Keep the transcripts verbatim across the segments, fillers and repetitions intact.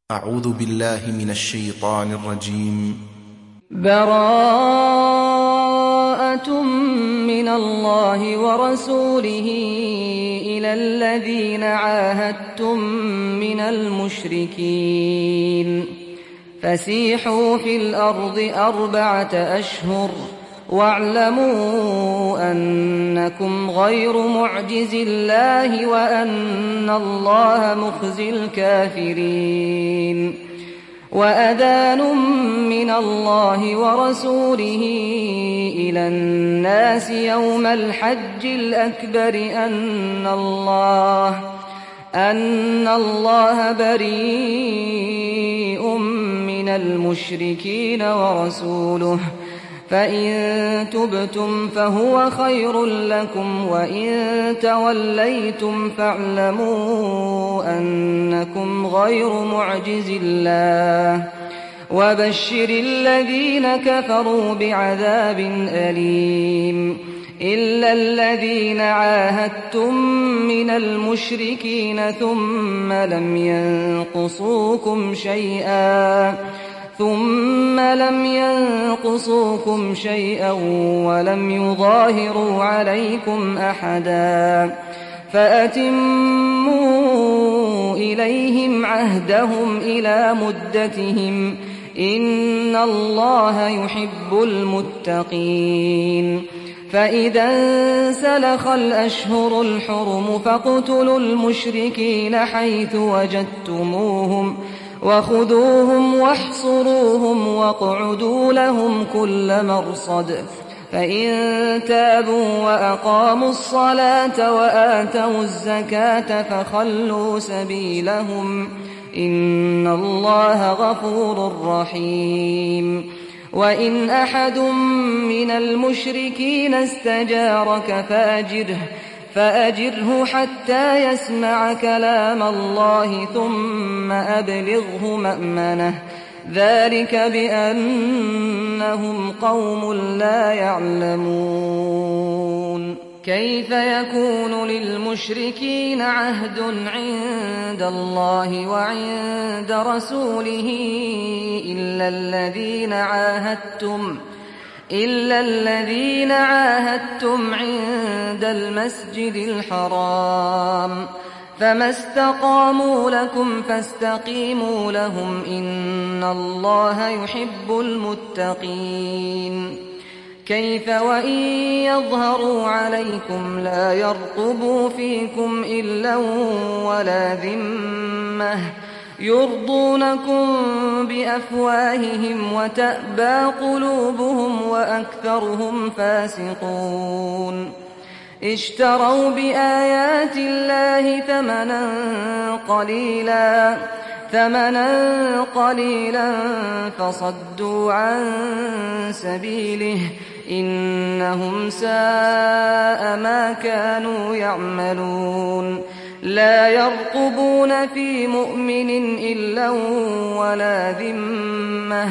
أعوذ بالله من الشيطان الرجيم. براءة من الله ورسوله إلى الذين عاهدتم من المشركين فسيحوا في الأرض أربعة أشهر واعلموا أنكم غير معجز الله وأن الله مخزي الكافرين. وأذان من الله ورسوله إلى الناس يوم الحج الأكبر أن الله أن الله بريء من المشركين ورسوله فإن تبتم فهو خير لكم وإن توليتم فاعلموا أنكم غير معجز الله وبشر الذين كفروا بعذاب أليم. إلا الذين عاهدتم من المشركين ثم لم ينقصوكم شيئا ثم لم ينقصوكم شيئا ولم يظاهروا عليكم أحدا فأتموا إليهم عهدهم إلى مدتهم إن الله يحب المتقين. فإذا انسلخ الأشهر الحرم فاقتلوا المشركين حيث وجدتموهم وخذوهم واحصروهم واقعدوا لهم كل مرصد. فإن تابوا وأقاموا الصلاة وآتوا الزكاة فخلوا سبيلهم إن الله غفور رحيم. وإن أحد من المشركين استجارك فأجره فأجره حتى يسمع كلام الله ثم أبلغه مأمنه ذلك بأنهم قوم لا يعلمون. كيف يكون للمشركين عهد عند الله وعند رسوله إلا الذين عاهدتم إلا الذين عاهدتم عند المسجد الحرام فما استقاموا لكم فاستقيموا لهم إن الله يحب المتقين. كيف وإن يظهروا عليكم لا يرقبوا فيكم إلا ولا ذمة يرضونكم بأفواههم وتأبى قلوبهم وأكثرهم فاسقون. اشتروا بآيات الله ثمنا قليلا ثمنا قليلا فصدوا عن سبيله إنهم ساء ما كانوا يعملون. لا يرقبون في مؤمن إلا ولا ذمة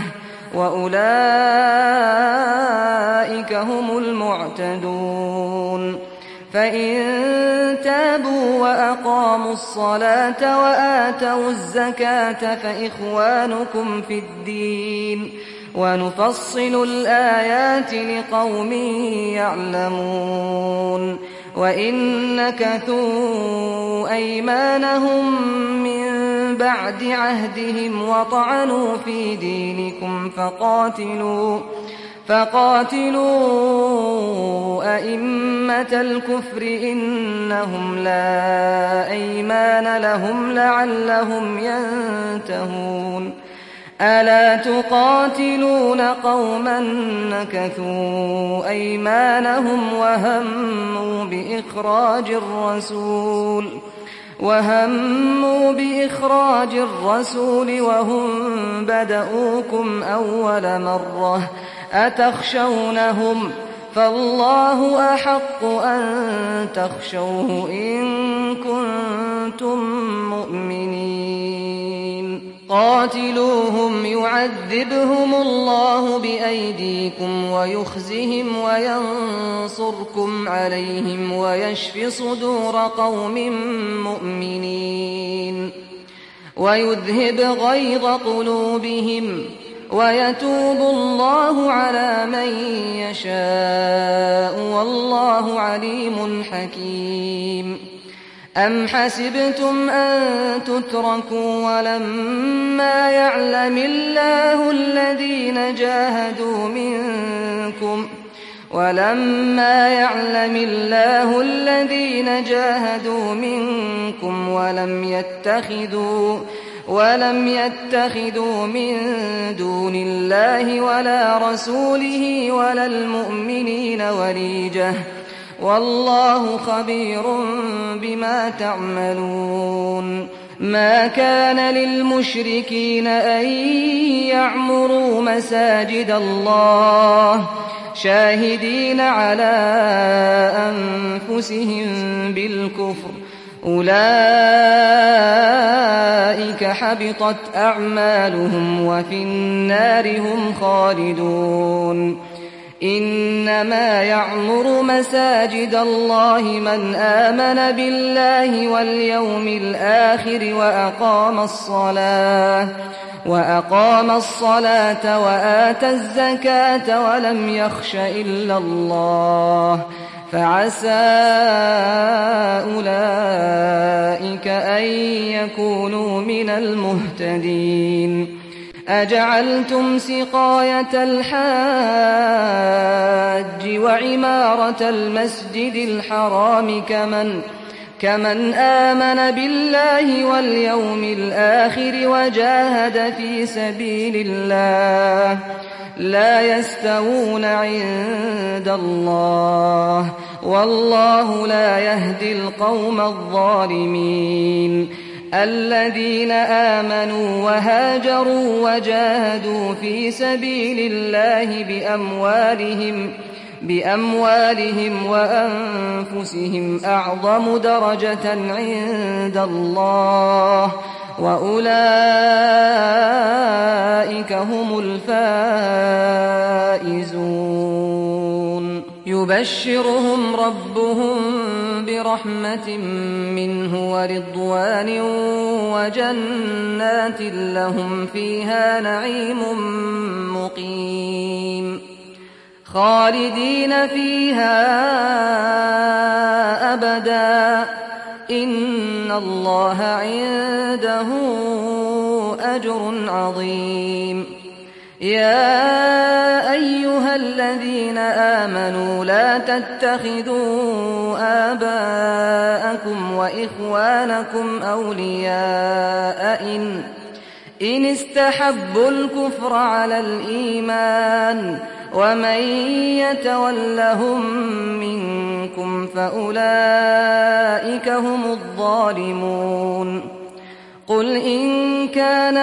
وأولئك هم المعتدون. فإن تابوا وأقاموا الصلاة وآتوا الزكاة فإخوانكم في الدين ونفصل الآيات لقوم يعلمون. وإن نكثوا أيمانهم من بعد عهدهم وطعنوا في دينكم فقاتلوا فقاتلوا أئمة الكفر إنهم لا أيمان لهم لعلهم ينتهون. ألا تقاتلون قوما نكثوا أيمانهم وهموا بإخراج الرسول وهموا بإخراج الرسول وهم بدؤوكم أول مرة أتخشونهم فالله أحق أن تخشوه إن كنتم مؤمنين. قاتلوهم يعذبهم الله بأيديكم ويخزهم وينصركم عليهم ويشف صدور قوم مؤمنين. ويذهب غيظ قلوبهم ويتوب الله على من يشاء والله عليم حكيم. أم حسبتم أن تتركوا ولما يعلم الله الذين جاهدوا منكم ولما يعلم الله الذين جاهدوا منكم ولم يتخذوا ولم يتخذوا من دون الله ولا رسوله ولا المؤمنين وليجة والله خبير بما تعملون. ما كان للمشركين أن يعمروا مساجد الله شاهدين على أنفسهم بالكفر أولئك حبطت أعمالهم وفي النار هم خالدون. إنما يعمر مساجد الله من آمن بالله واليوم الآخر وأقام الصلاة وأقام الصلاة وآتى الزكاة ولم يخش إلا الله فعسى أولئك أن يكونوا من المهتدين. أجعلتم سقاية الحاج وعمارة المسجد الحرام كمن كمن آمن بالله واليوم الآخر وجاهد في سبيل الله لا يستوون عند الله والله لا يهدي القوم الظالمين. الذين آمنوا وهاجروا وجاهدوا في سبيل الله بأموالهم بأموالهم وأنفسهم أعظم درجة عند الله وأولئك هم الفائزون. يبشرهم ربهم برحمة منه ورضوان وجنات لهم فيها نعيم مقيم خالدين فيها أبدا إن الله عنده أجر عظيم. يا أيها الذين آمنوا لا تتخذوا آباءكم وإخوانكم أولياء إن إن استحبوا الكفر على الإيمان ومن يتولهم منكم فأولئك هم الظالمون. قل إن كان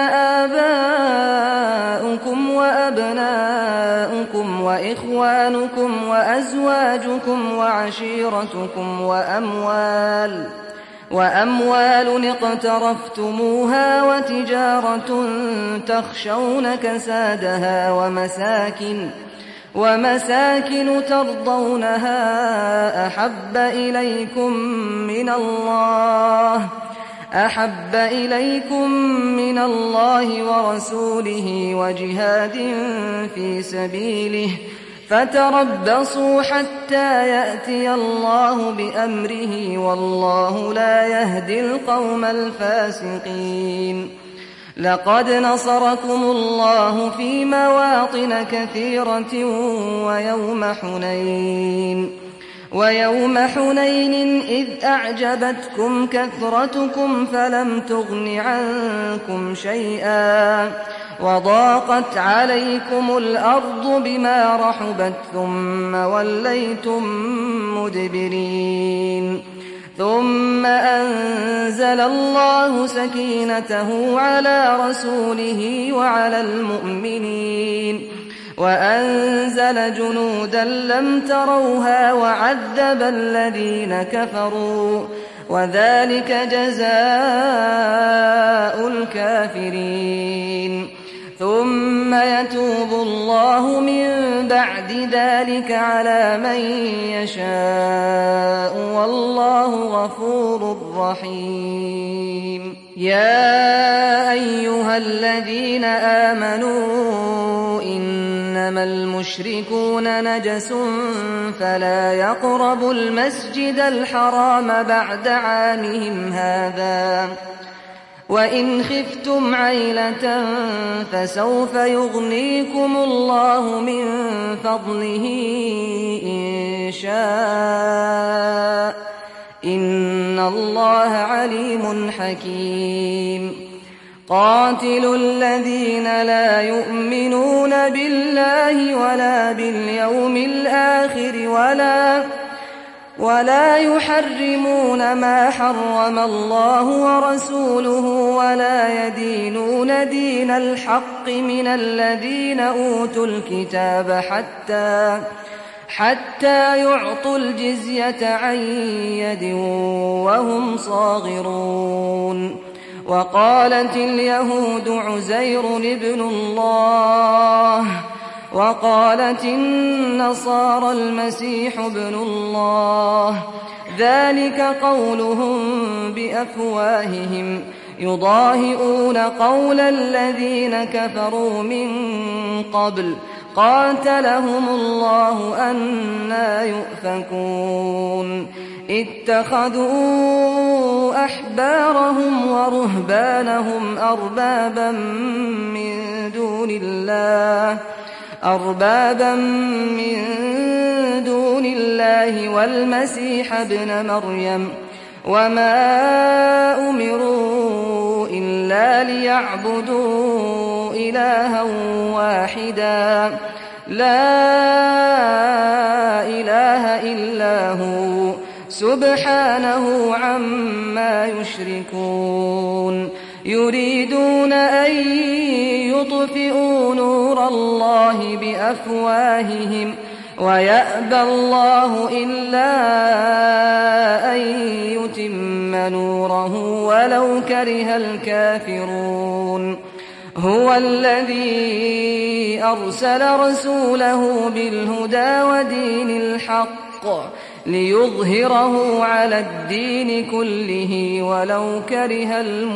آباؤكم وأبناؤكم وإخوانكم وأزواجكم وعشيرتكم وأموال وأموال اقترفتموها وتجارة تخشون كسادها ومساكن ومساكن ترضونها أحب إليكم من الله أحب إليكم من الله ورسوله وجهاد في سبيله فتربصوا حتى يأتي الله بأمره والله لا يهدي القوم الفاسقين. لقد نصركم الله في مواطن كثيرة ويوم حنين ويوم حنين إذ أعجبتكم كثرتكم فلم تغن عنكم شيئا وضاقت عليكم الأرض بما رحبت ثم وليتم مدبرين. ثم أنزل الله سكينته على رسوله وعلى المؤمنين وأنزل جنودا لم تروها وعذب الذين كفروا وذلك جزاء الكافرين. ثم يتوب الله من بعد ذلك على من يشاء والله غفور رحيم. يا أيها الذين آمنوا إنما المشركون نجس فلا يقربوا المسجد الحرام بعد عامهم هذا وإن خفتم عيلة فسوف يغنيكم الله من فضله إن شاء إن الله عليم حكيم قاتلوا الذين لا يؤمنون بالله ولا باليوم الآخر ولا ولا يحرمون ما حرم الله ورسوله ولا يدينون دين الحق من الذين أوتوا الكتاب حتى حتى يعطوا الجزية عن يد وهم صاغرون وقالت اليهود عزير ابن الله وقالت النصارى المسيح ابن الله ذلك قولهم بأفواههم يضاهئون قول الذين كفروا من قبل قاتلهم الله أنى يؤفكون اتخذوا أحبارهم ورهبانهم أربابا من دون الله أربابا من دون الله والمسيح ابن مريم وما أمروا إلا ليعبدوا إلها واحدا لا إله إلا هو سبحانه عما يشركون يريدون أن يطفئوا نور الله بأفواههم ويأبى الله إلا أن يتم نوره ولو كره الكافرون هو الذي أرسل رسوله بالهدى ودين الحق ليظهره على الدين كله ولو كره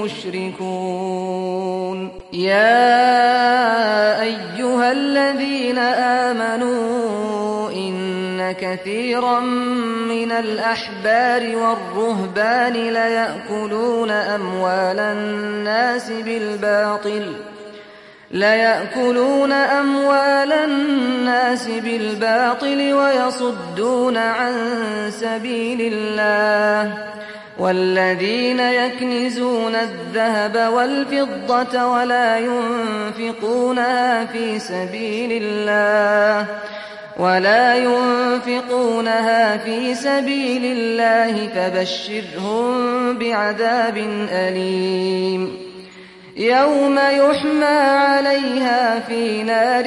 المشركون يا أيها الذين آمنوا إن كثيرا من الأحبار والرهبان ليأكلون أموال الناس بالباطل ليأكلون أموال الناس بالباطل ويصدون عن سبيل الله والذين يكنزون الذهب والفضة ولا ينفقونها في سبيل الله ولا ينفقونها في سبيل الله فبشرهم بعذاب أليم يوم يحمى عليها في نار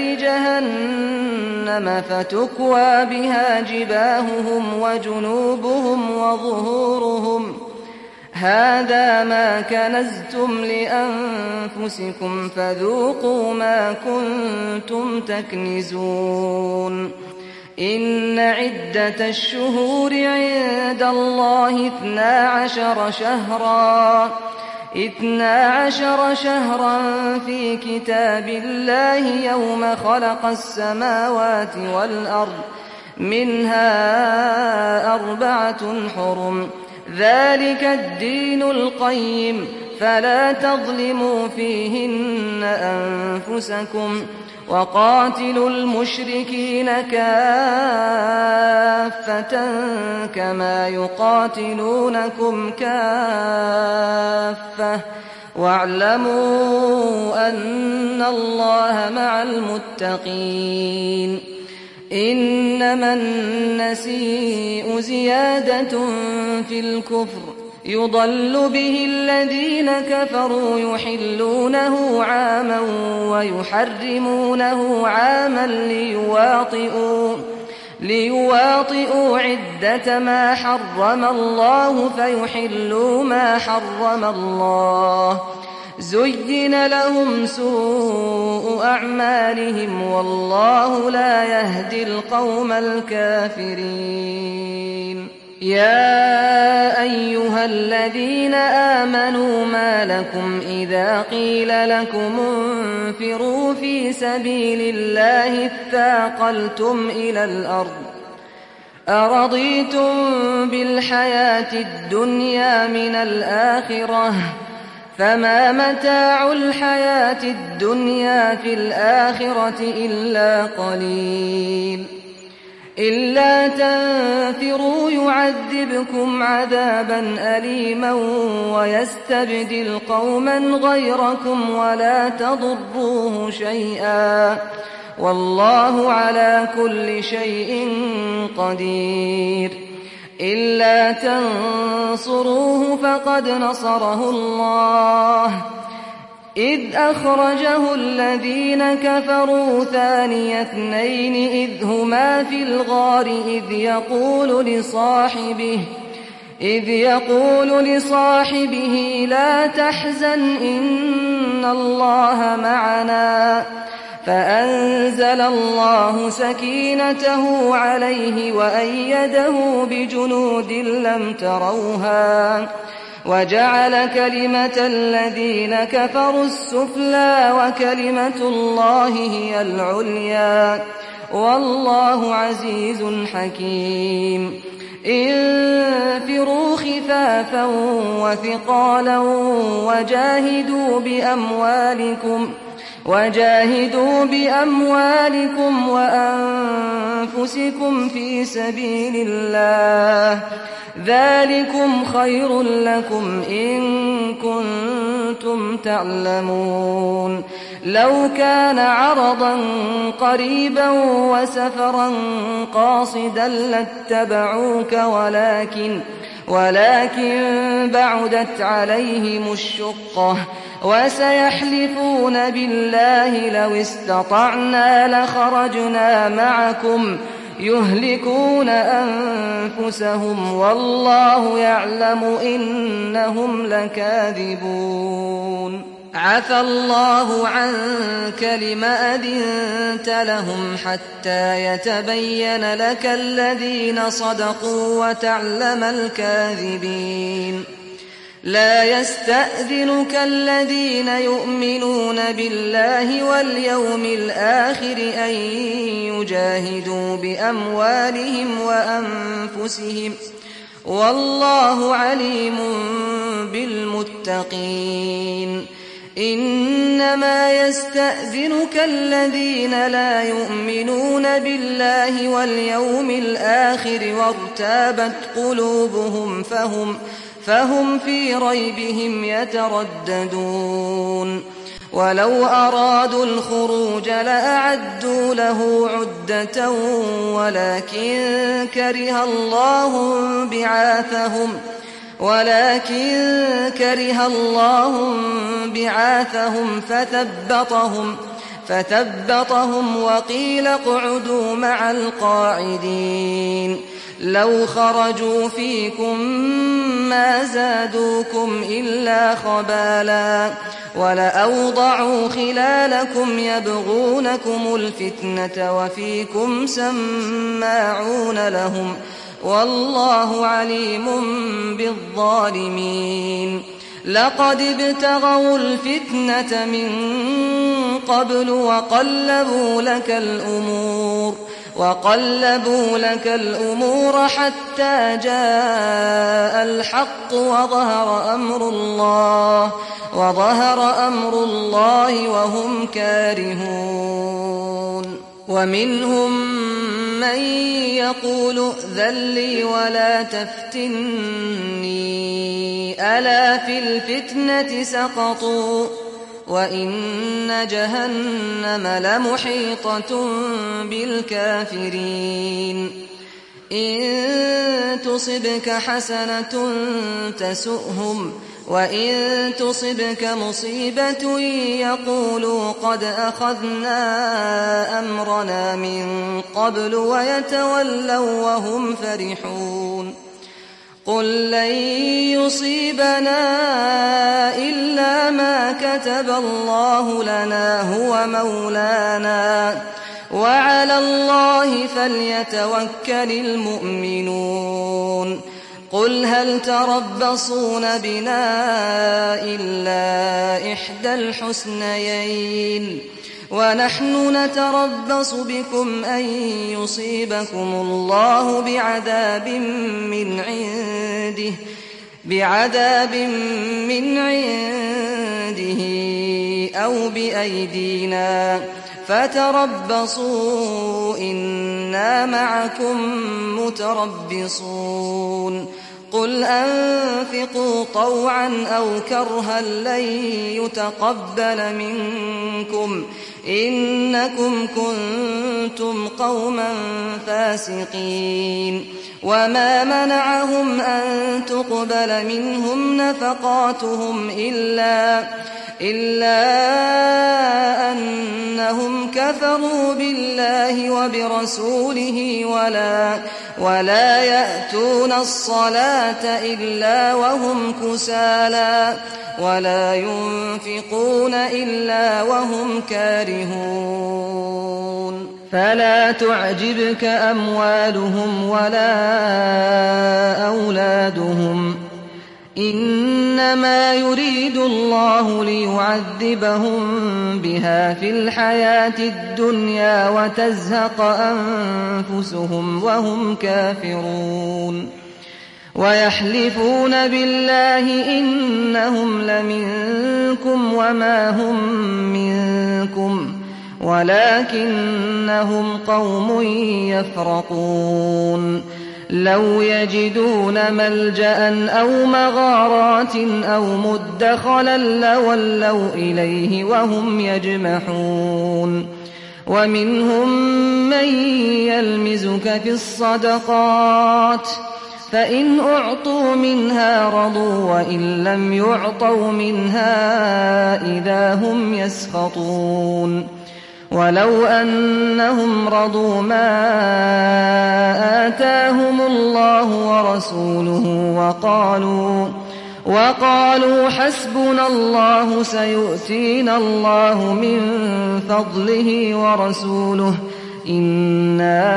جهنم فتكوى بها جباههم وجنوبهم وظهورهم هذا ما كنزتم لأنفسكم فذوقوا ما كنتم تكنزون إن عدة الشهور عند الله اثنا عشر شهرا اثنا عشر شهرا في كتاب الله يوم خلق السماوات والأرض منها أربعة حرم ذلك الدين القيم فلا تظلموا فيهن أنفسكم وقاتلوا المشركين كافة كما يقاتلونكم كافة واعلموا أن الله مع المتقين إنما النسيء زيادة في الكفر يضل به الذين كفروا يحلونه عاما ويحرمونه عاما ليواطئوا ليواطئوا عدة ما حرم الله فيحلوا ما حرم الله زين لهم سوء أعمالهم والله لا يهدي القوم الكافرين يا أيها الذين آمنوا ما لكم إذا قيل لكم انفروا في سبيل الله اثاقلتم إلى الأرض أرضيتم بالحياة الدنيا من الآخرة فما متاع الحياة الدنيا في الآخرة إلا قليل إلا تنفروا يعذبكم عذابا أليما ويستبدل قوما غيركم ولا تضروه شيئا والله على كل شيء قدير إلا تنصروه فقد نصره الله إذ أخرجه الذين كفروا ثاني اثنين إذ هما في الغار إذ يقول لصاحبه إذ يقول لصاحبه لا تحزن إن الله معنا فأنزل الله سكينته عليه وأيده بجنود لم تروها وجعل كلمة الذين كفروا السفلى وكلمة الله هي العليا والله عزيز حكيم انفروا خفافا وثقالا وجاهدوا بأموالكم وجاهدوا بأموالكم وأنفسكم في سبيل الله ذلكم خير لكم إن كنتم تعلمون لو كان عرضا قريبا وسفرا قاصدا لاتبعوك ولكن ولكن بعدت عليهم الشقة وسيحلفون بالله لو استطعنا لخرجنا معكم يهلكون أنفسهم والله يعلم إنهم لكاذبون عفى الله عنك لم أذنت لهم حتى يتبين لك الذين صدقوا وتعلم الكاذبين لا يستأذنك الذين يؤمنون بالله واليوم الآخر أن يجاهدوا بأموالهم وأنفسهم والله عليم بالمتقين إنما يستأذنك الذين لا يؤمنون بالله واليوم الآخر وارتابت قلوبهم فهم فهم في ريبهم يترددون ولو أرادوا الخروج لأعدوا له عدة ولكن كره الله بعاثهم ولكن كره الله بعاثهم فثبطهم فثبطهم وقيل اقعدوا مع القاعدين لو خرجوا فيكم ما زادوكم إلا خبالا ولأوضعوا خلالكم يبغونكم الفتنة وفيكم سماعون لهم والله عليم بالظالمين لقد ابتغوا الفتنة من قبل وقلبوا لك الأمور وقلبوا لك الأمور حتى جاء الحق وظهر أمر الله وظهر أمر الله وهم كارهون ومنهم من يقول ائذن لي ولا تفتني ألا في الفتنة سقطوا وإن جهنم لمحيطة بالكافرين إن تصبك حسنة تسؤهم وإن تصبك مصيبة يقولوا قد أخذنا أمرنا من قبل ويتولوا وهم فرحون قل لن يصيبنا إلا ما كتب الله لنا هو مولانا وعلى الله فليتوكل المؤمنون قل هل تربصون بنا إلا إحدى الحسنيين ونحن نتربص بكم أن يصيبكم الله بعذاب من عنده بعذاب من عنده أو بأيدينا فتربصوا إنا معكم متربصون قل أنفقوا طوعا أو كرها لن يتقبل منكم إنكم كنتم قوما فاسقين وما منعهم أن تقبل منهم نفقاتهم إلا إلا أنهم كفروا بالله وبرسوله ولا ولا يأتون الصلاة إلا وهم كسالى ولا ينفقون إلا وهم كارهون فلا تعجبك أموالهم ولا أولادهم إنما يريد الله ليعذبهم بها في الحياة الدنيا وتزهق أنفسهم وهم كافرون ويحلفون بالله إنهم لمنكم وما هم منكم ولكنهم قوم يفرقون لو يجدون ملجأ أو مغارات أو مدخلا لولوا إليه وهم يجمحون ومنهم من يلمزك في الصدقات فإن أعطوا منها رضوا وإن لم يعطوا منها إذا هم يسخطون ولو أنهم رضوا ما آتاهم الله ورسوله وقالوا وقالوا حسبنا الله سيؤتينا الله من فضله ورسوله إنا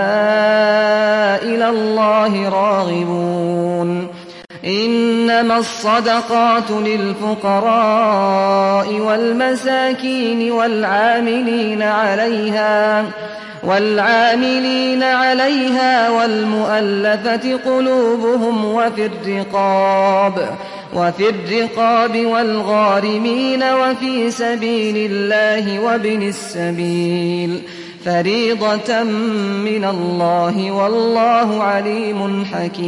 إلى الله راغبون إنما الصدقات للفقراء والمساكين والعاملين عليها والعاملين عليها والمؤلفة قلوبهم وفي الرقاب وفي الرقاب والغارمين وفي سبيل الله وابن السبيل فريضة من الله والله عليم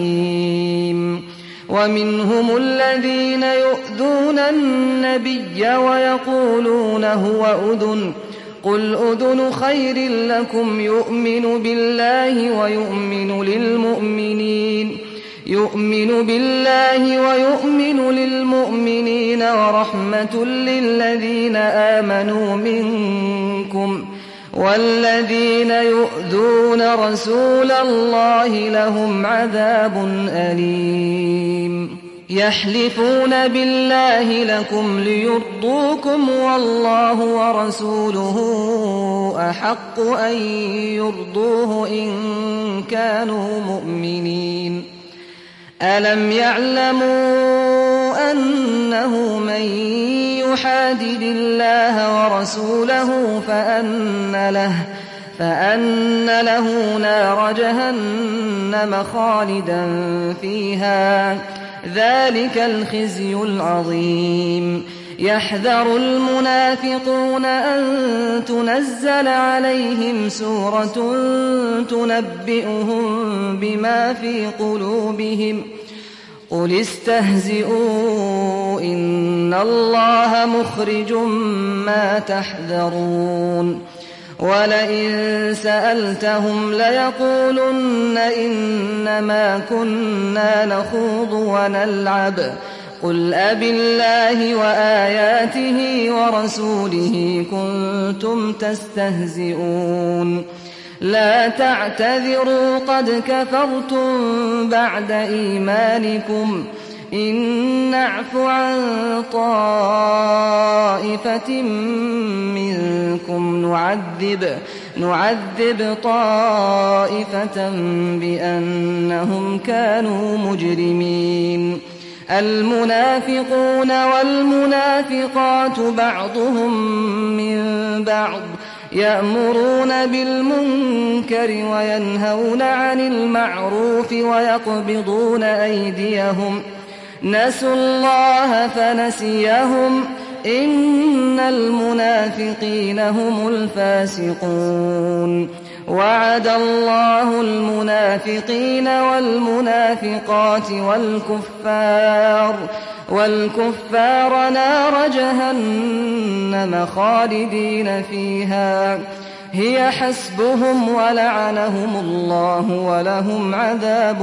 حكيم ومنهم الذين يؤذون النبي ويقولون هو أذن قل أذن خير لكم يؤمن بالله ويؤمن للمؤمنين يؤمن بالله ويؤمن للمؤمنين ورحمة للذين آمنوا منكم والذين يؤذون رسول الله لهم عذاب أليم يحلفون بالله لكم ليرضوكم والله ورسوله أحق أن يرضوه إن كانوا مؤمنين ألم يعلموا أنه من يحادد الله ورسوله فأن له فأن له نار جهنم خالدا فيها ذلك الخزي العظيم يحذر المنافقون أن تنزل عليهم سورة تنبئهم بما في قلوبهم قل استهزئوا إن الله مخرج ما تحذرون ولئن سألتهم ليقولن إنما كنا نخوض ونلعب قل أبالله وآياته ورسوله كنتم تستهزئون لا تعتذروا قد كفرتم بعد إيمانكم إن نعف عن طائفة منكم نعذب نعذب, نعذب طائفة بأنهم كانوا مجرمين. المنافقون والمنافقات بعضهم من بعض يأمرون بالمنكر وينهون عن المعروف ويقبضون أيديهم نسوا الله فنسيهم إن المنافقين هم الفاسقون. وعد الله المنافقين والمنافقات والكفار والكفار نار جهنم خالدين فيها هي حسبهم ولعنهم الله ولهم عذاب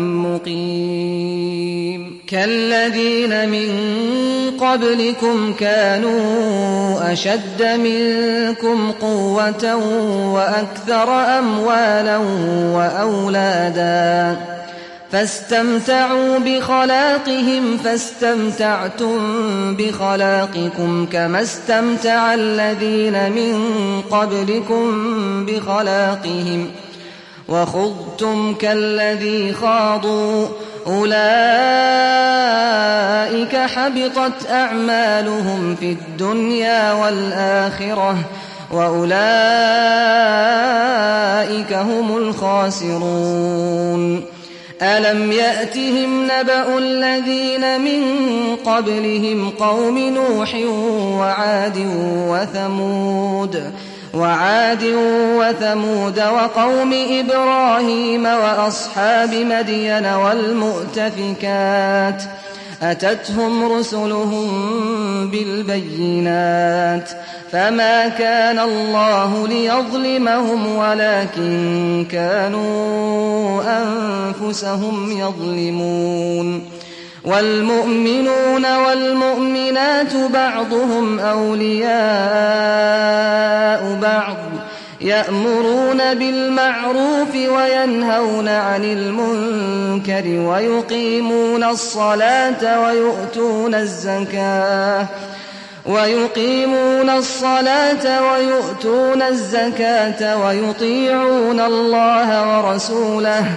مقيم. كالذين من قبلكم كانوا أشد منكم قوة وأكثر أموالا وأولادا فاستمتعوا بخلاقهم فاستمتعتم بخلاقكم كما استمتع الذين من قبلكم بخلاقهم وخضتم كالذي خاضوا أولئك حبطت أعمالهم في الدنيا والآخرة وأولئك هم الخاسرون. ألم يأتهم نبأ الذين من قبلهم قوم نوح وعاد وثمود وعاد وثمود وقوم إبراهيم وأصحاب مدين والمؤتفكات أتتهم رسلهم بالبينات فما كان الله ليظلمهم ولكن كانوا أنفسهم يظلمون. والمؤمنون والمؤمنات بعضهم أولياء بعض يأمرون بالمعروف وينهون عن المنكر ويقيمون الصلاة ويؤتون الزكاة ويقيمون الصلاة ويؤتون الزكاة ويطيعون الله ورسوله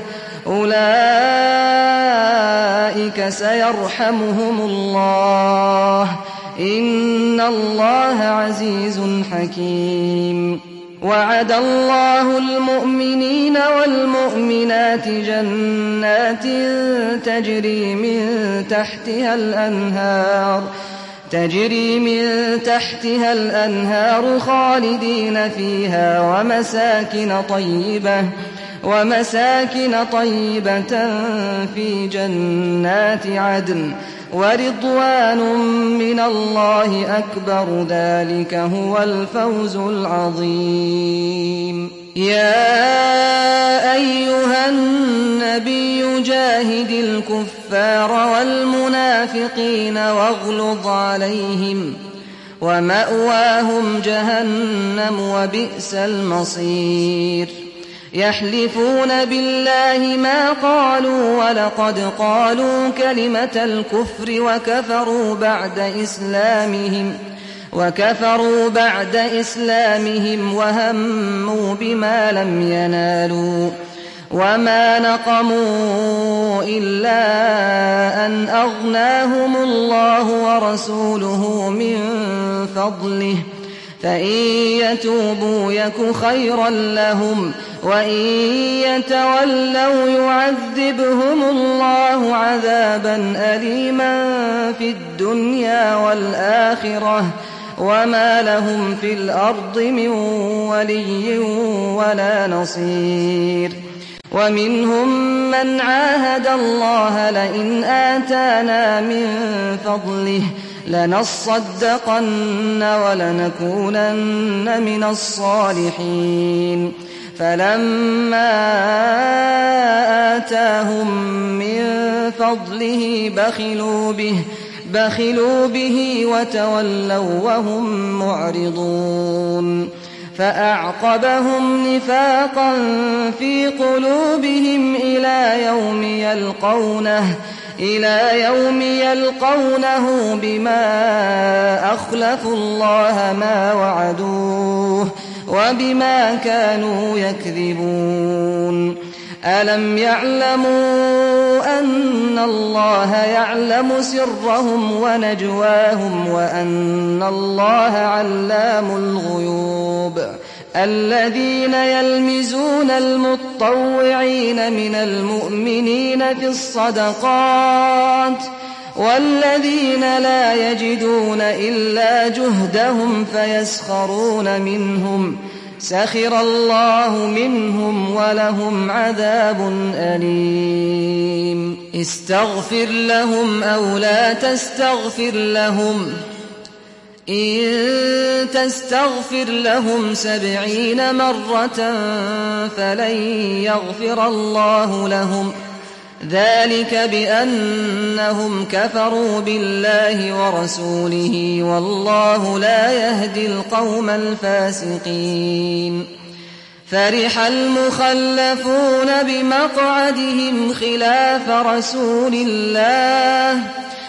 أولئك سيرحمهم الله إن الله عزيز حكيم. وعد الله المؤمنين والمؤمنات جنات تجري من تحتها الأنهار تجري من تحتها الأنهار خالدين فيها ومساكن طيبة ومساكن طيبة في جنات عدن ورضوان من الله أكبر ذلك هو الفوز العظيم. يا أيها النبي جاهد الكفار والمنافقين واغلظ عليهم ومأواهم جهنم وبئس المصير. يحلفون بالله ما قالوا ولقد قالوا كلمة الكفر وكفروا بعد إسلامهم وكفروا بعد إسلامهم وهموا بما لم ينالوا وما نقموا إلا أن أغناهم الله ورسوله من فضله فإن يتوبوا يك خيرا لهم وإن يتولوا يعذبهم الله عذابا أليما في الدنيا والآخرة وما لهم في الأرض من ولي ولا نصير. ومنهم من عاهد الله لئن آتانا من فضله لنصدقن ولنكونن من الصالحين فلما آتاهم من فضله بخلوا به بخلوا به وتولوا وهم معرضون فأعقبهم نفاقا في قلوبهم إلى يوم يلقونه إلى يوم يلقونه بما أخلفوا الله ما وعدوه وبما كانوا يكذبون ألم يعلموا أن الله يعلم سرهم ونجواهم وأن الله علام الغيوب الذين يلمزون المطوعين من المؤمنين في الصدقات والذين لا يجدون إلا جهدهم فيسخرون منهم سخر الله منهم ولهم عذاب أليم استغفر لهم أو لا تستغفر لهم إن تستغفر لهم سبعين مرة فلن يغفر الله لهم ذلك بأنهم كفروا بالله ورسوله والله لا يهدي القوم الفاسقين فرح المخلفون بمقعدهم خلاف رسول الله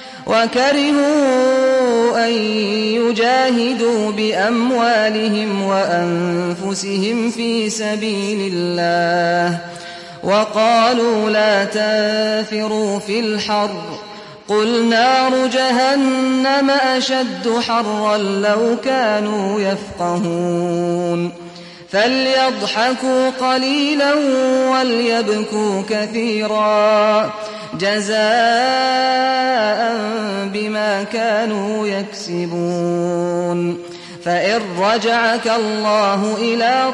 وكرهوا أن يجاهدوا بأموالهم وأنفسهم في سبيل الله وقالوا لا تنفروا في الحر قل نار جهنم أشد حرا لو كانوا يفقهون فليضحكوا قليلا وليبكوا كثيرا جزاء بما كانوا يكسبون فإن رجعك الله إلى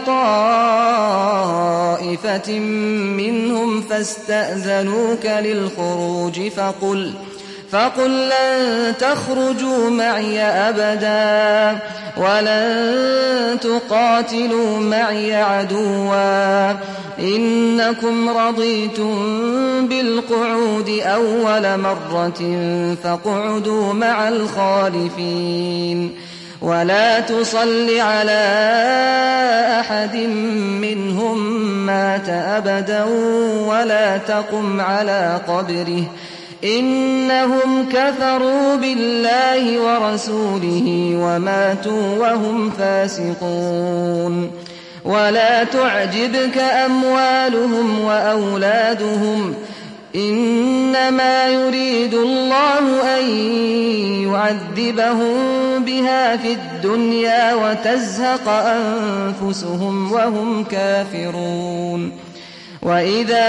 طائفة منهم فاستأذنوك للخروج فقل فقل لن تخرجوا معي أبدا ولن تقاتلوا معي عدوا إنكم رضيتم بالقعود أول مرة فاقعدوا مع الخالفين ولا تصل على أحد منهم مات أبدا ولا تقم على قبره إنهم كفروا بالله ورسوله وماتوا وهم فاسقون ولا تعجبك أموالهم وأولادهم إنما يريد الله أن يعذبهم بها في الدنيا وتزهق أنفسهم وهم كافرون وإذا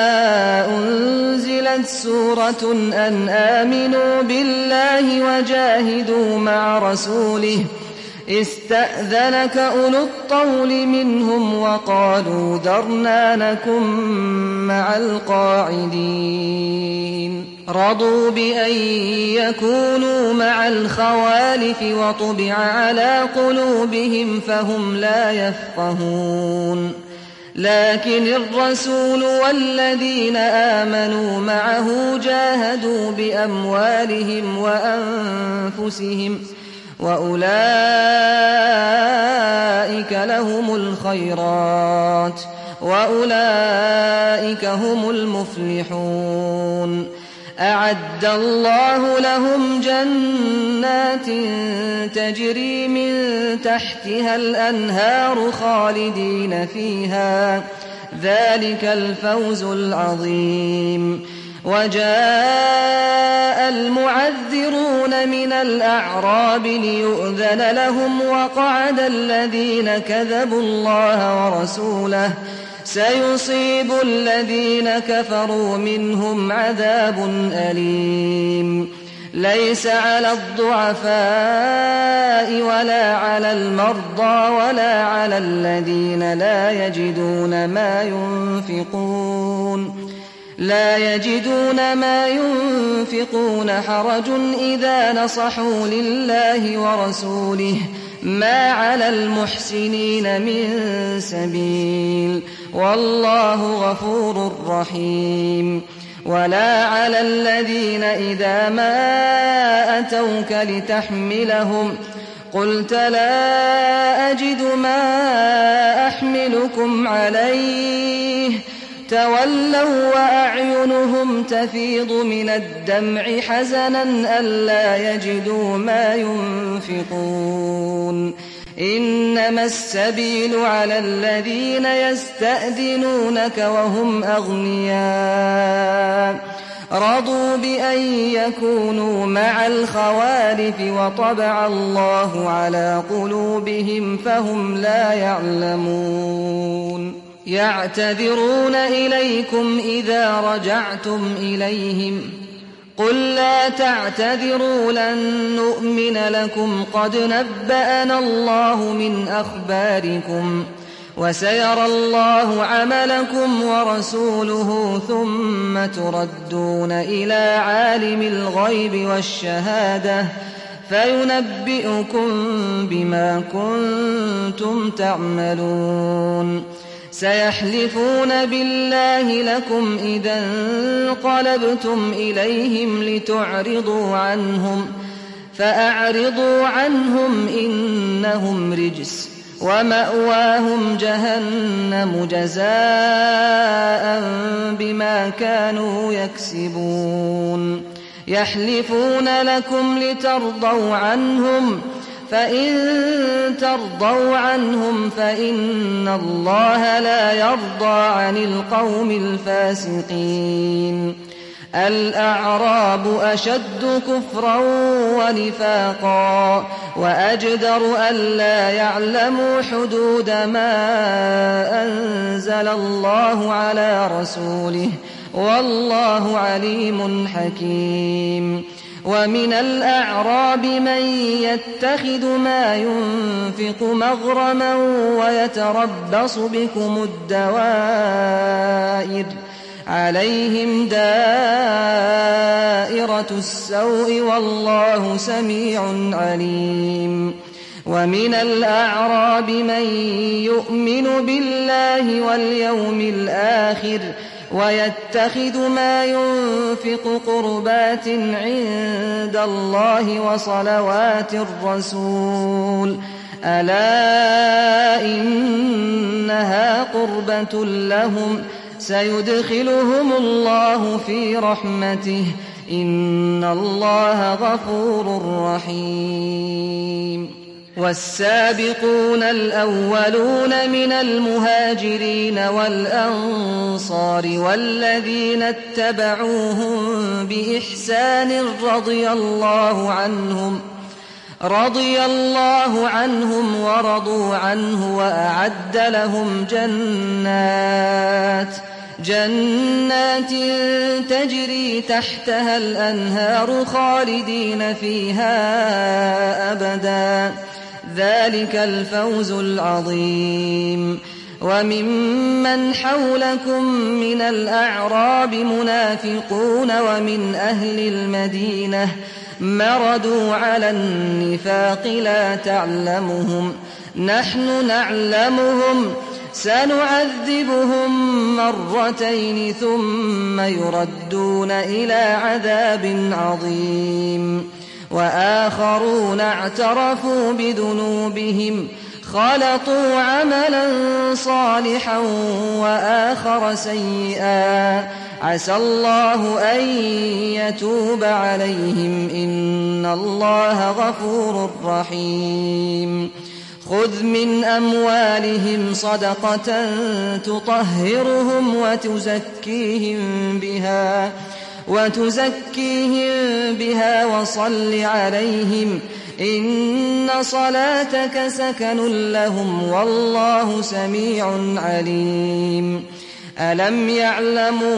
أنزلت سورة أن آمنوا بالله وجاهدوا مع رسوله استأذنك أولو الطول منهم وقالوا ذرنا نكن مع القاعدين رضوا بأن يكونوا مع الخوالف وطبع على قلوبهم فهم لا يفقهون لكن الرسول والذين آمنوا معه جاهدوا بأموالهم وأنفسهم وأولئك لهم الخيرات وأولئك هم المفلحون أعد الله لهم جنات تجري من تحتها الأنهار خالدين فيها ذلك الفوز العظيم وجاء المعذرون من الأعراب ليؤذن لهم وقعد الذين كذبوا الله ورسوله سيصيب الذين كفروا منهم عذاب أليم ليس على الضعفاء ولا على المرضى ولا على الذين لا يجدون ما ينفقون لا يجدون ما ينفقون حرج إذا نصحوا لله ورسوله ما على المحسنين من سبيل والله غفور رحيم ولا على الذين إذا ما أتوك لتحملهم قلت لا أجد ما أحملكم عليه تولوا وأعينهم تفيض من الدمع حزنا ألا يجدوا ما ينفقون إنما السبيل على الذين يستأذنونك وهم أغنياء رضوا بأن يكونوا مع الخوالف وطبع الله على قلوبهم فهم لا يعلمون يعتذرون إليكم إذا رجعتم إليهم قل لا تعتذروا لن نؤمن لكم قد نبأنا الله من أخباركم وسيرى الله عملكم ورسوله ثم تردون إلى عالم الغيب والشهادة فينبئكم بما كنتم تعملون سيحلفون بالله لكم إذا انقلبتم إليهم لتعرضوا عنهم فأعرضوا عنهم إنهم رجس ومأواهم جهنم جزاء بما كانوا يكسبون يحلفون لكم لترضوا عنهم فإن ترضوا عنهم فإن الله لا يرضى عن القوم الفاسقين الأعراب أشد كفرا ونفاقا وأجدر ألا يعلموا حدود ما أنزل الله على رسوله والله عليم حكيم ومن الأعراب من يتخذ ما ينفق مغرما ويتربص بكم الدوائر عليهم دائرة السوء والله سميع عليم ومن الأعراب من يؤمن بالله واليوم الآخر ويتخذ ما ينفق قربات عند الله وصلوات الرسول ألا إنها قربة لهم سيدخلهم الله في رحمته إن الله غفور رحيم والسابقون الأولون من المهاجرين والأنصار والذين اتبعوهم بإحسان رضي الله عنهم رضي الله عنهم ورضوا عنه وأعد لهم جنات جنات تجري تحتها الأنهار خالدين فيها أبدا ذلك الفوز العظيم وممن حولكم من الأعراب منافقون ومن أهل المدينة مردوا على النفاق لا تعلمهم نحن نعلمهم سنعذبهم مرتين ثم يردون إلى عذاب عظيم وآخرون اعترفوا بذنوبهم خلطوا عملا صالحا وآخر سيئا عسى الله أن يتوب عليهم إن الله غفور رحيم خذ من أموالهم صدقة تطهرهم وتزكيهم بها وتزكيهم بها وصل عليهم إن صلاتك سكن لهم والله سميع عليم ألم يعلموا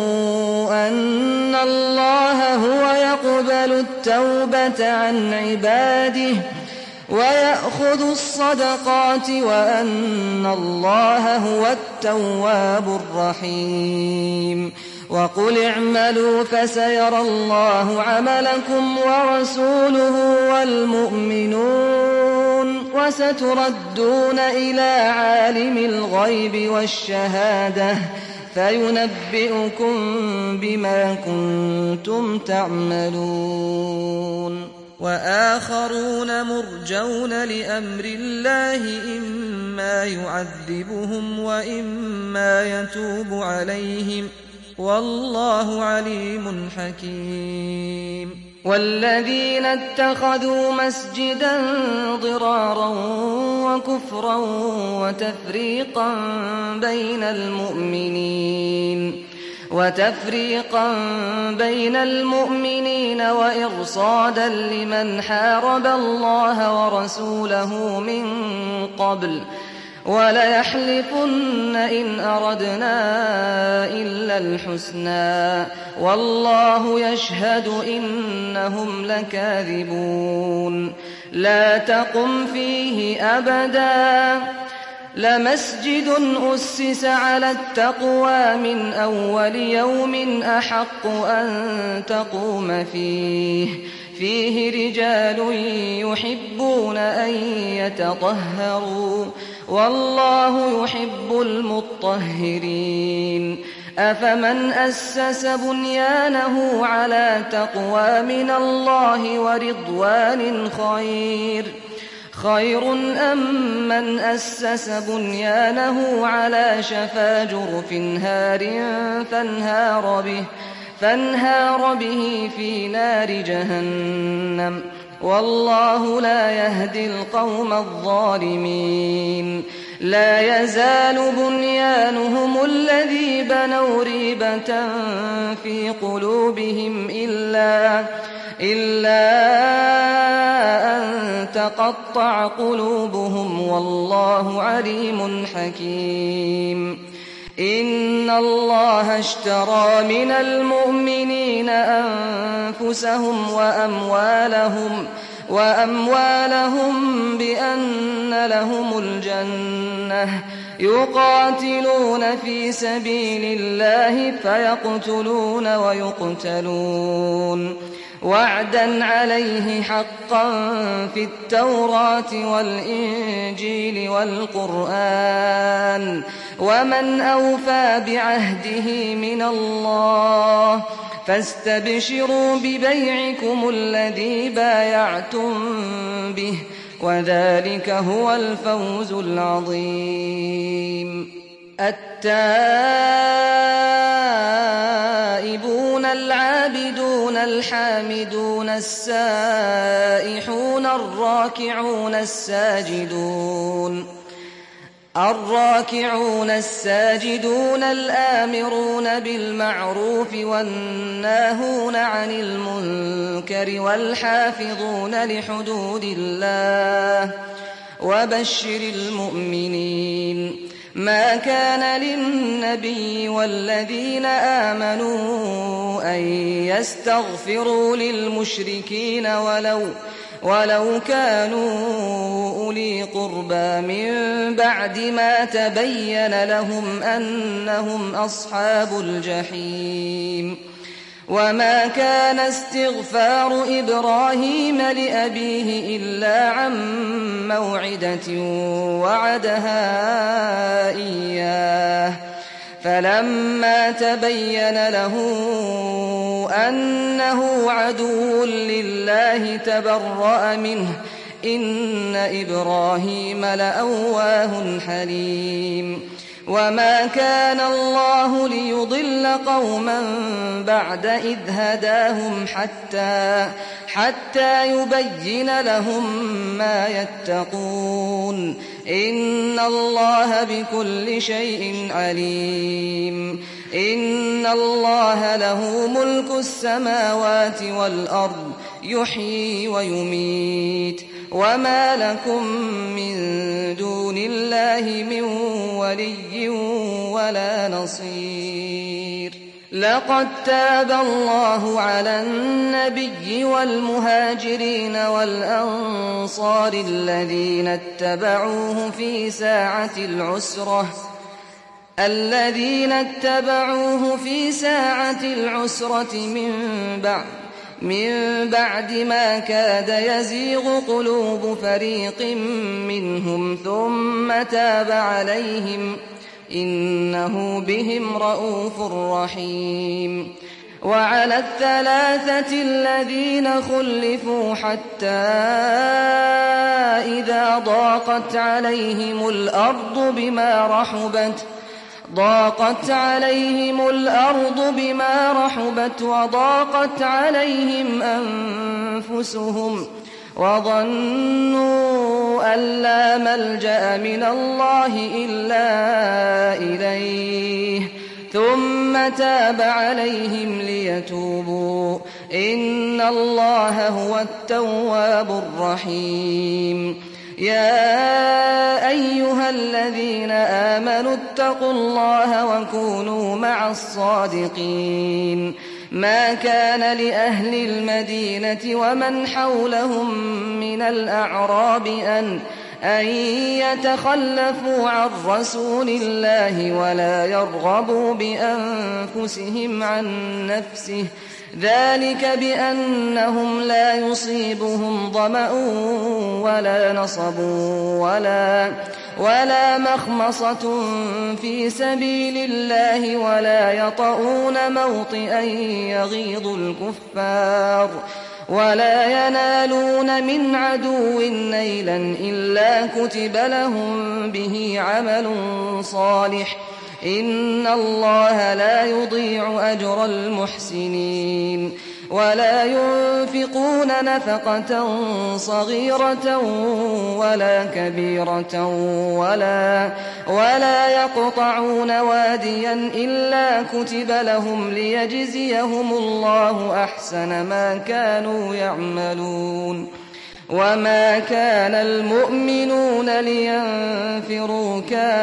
أن الله هو يقبل التوبة عن عباده ويأخذ الصدقات وأن الله هو التواب الرحيم وقل اعملوا فسيرى الله عملكم ورسوله والمؤمنون وستردون إلى عالم الغيب والشهادة فينبئكم بما كنتم تعملون وآخرون مرجون لأمر الله إما يعذبهم وإما يتوب عليهم والله عليم حكيم والذين اتخذوا مسجدا ضرارا وكفرا وتفريقا بين المؤمنين وتفريقا بين المؤمنين وإرصادا لمن حارب الله ورسوله من قبل وليحلفن إن أردنا إلا الحسنى والله يشهد إنهم لكاذبون لا تقم فيه أبدا لمسجد أسس على التقوى من أول يوم أحق أن تقوم فيه فيه رجال يحبون أن يتطهروا والله يحب المطهرين أفمن أسس بنيانه على تقوى من الله ورضوان خير خير أم من أسس بنيانه على شفا جرف هار فانهار به فانهار به في نار جهنم والله لا يهدي القوم الظالمين لا يزال بنيانهم الذي بنوا ريبة في قلوبهم إلا إلا أن تقطع قلوبهم والله عليم حكيم إن الله اشترى من المؤمنين أنفسهم وأموالهم وأموالهم بأن لهم الجنة يقاتلون في سبيل الله فيقتلون ويقتلون وعدا عليه حقا في التوراة والإنجيل والقرآن ومن أوفى بعهده من الله فاستبشروا ببيعكم الذي بايعتم به وذلك هو الفوز العظيم التائبون العابدون الحامدون السائحون الراكعون الساجدون الراكعون الساجدون الآمرون بالمعروف والناهون عن المنكر والحافظون لحدود الله وبشر المؤمنين ما كان للنبي والذين آمنوا أن يستغفروا للمشركين ولو ولو كانوا أولي قربى من بعد ما تبين لهم أنهم أصحاب الجحيم وما كان استغفار إبراهيم لأبيه إلا عن موعدة وعدها إياه فلما تبين له أنه عدو لله تبرأ منه إن إبراهيم لأواه حليم وما كان الله ليضل قوما بعد إذ هداهم حتى حتى يبين لهم ما يتقون إن الله بكل شيء عليم إن الله له ملك السماوات والأرض يحيي ويميت وما لكم من دون الله من ولي ولا نصير لقد تاب الله على النبي والمهاجرين والأنصار الذين اتبعوه في ساعة العسرة الذين اتبعوه في ساعة العسرة من بعد من بعد ما كاد يزيغ قلوب فريق منهم ثم تاب عليهم إنه بهم رءوف رحيم وعلى الثلاثة الذين خلفوا حتى إذا ضاقت عليهم الأرض بما رحبت ضاقت عليهم الأرض بما رحبت وضاقت عليهم أنفسهم وظنوا أن لا ملجأ من الله إلا إليه ثم تاب عليهم ليتوبوا إن الله هو التواب الرحيم يا أيها الذين آمنوا اتقوا الله وكونوا مع الصادقين ما كان لأهل المدينة ومن حولهم من الأعراب أن أن يتخلفوا عن رسول الله ولا يرغبوا بأنفسهم عن نفسه ذلك بأنهم لا يصيبهم ظمأ ولا نصب ولا ولا مخمصة في سبيل الله ولا يطؤون موطئا يغيظ الكفار ولا ينالون من عدو نيلا إلا كتب لهم به عمل صالح إن الله لا يضيع أجر المحسنين ولا ينفقون نفقة صغيرة ولا كبيرة ولا ولا يقطعون واديا إلا كتب لهم ليجزيهم الله أحسن ما كانوا يعملون وما كان المؤمنون لينفروا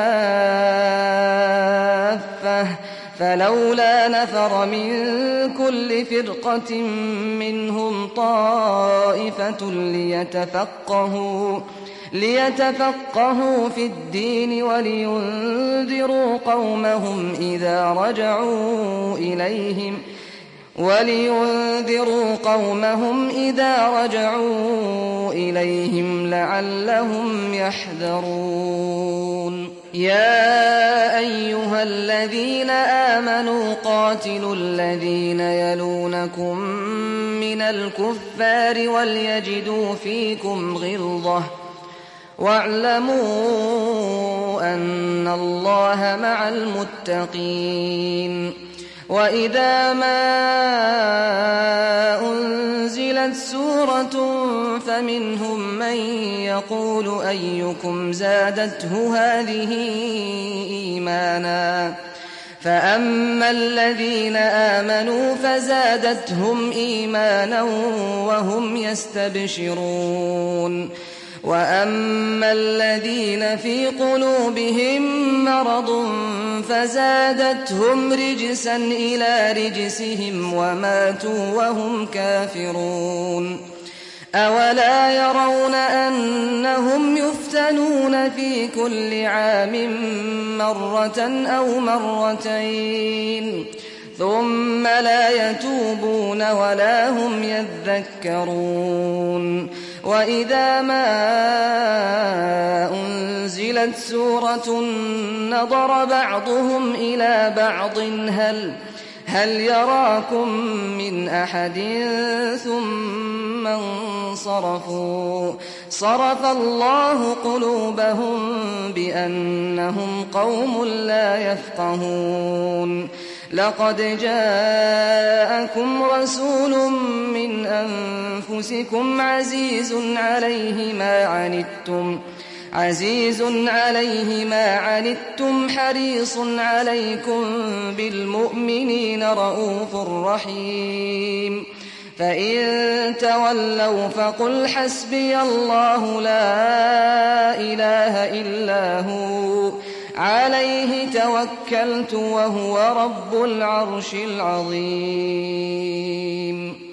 كافة فلولا نفر من كل فرقة منهم طائفة ليتفقهوا ليتفقهوا في الدين ولينذروا قومهم إذا رجعوا إليهم ولينذروا قومهم إذا رجعوا إليهم لعلهم يحذرون يا أيها الذين آمنوا قاتلوا الذين يلونكم من الكفار وليجدوا فيكم غلظة واعلموا أن الله مع المتقين وإذا ما أنزلت سورة فمنهم من يقول أيكم زادته هذه إيمانا فأما الذين آمنوا فزادتهم إيمانا وهم يستبشرون وأما الذين في قلوبهم مرض فزادتهم رجسا إلى رجسهم وماتوا وهم كافرون أولا يرون أنهم يفتنون في كل عام مرة أو مرتين ثم لا يتوبون ولا هم يذكرون وإذا ما أنزلت سورة نظر بعضهم إلى بعض هل هل يراكم من أحد ثم انصرفوا صرف الله قلوبهم بأنهم قوم لا يفقهون لقد جاءكم رسول من أنفسكم عزيز عليه ما عنتم عزيز عليه ما عنتم حريص عليكم بالمؤمنين رؤوف رحيم فإن تولوا فقل حسبي الله لا إله إلا هو عليه توكلت وهو رب العرش العظيم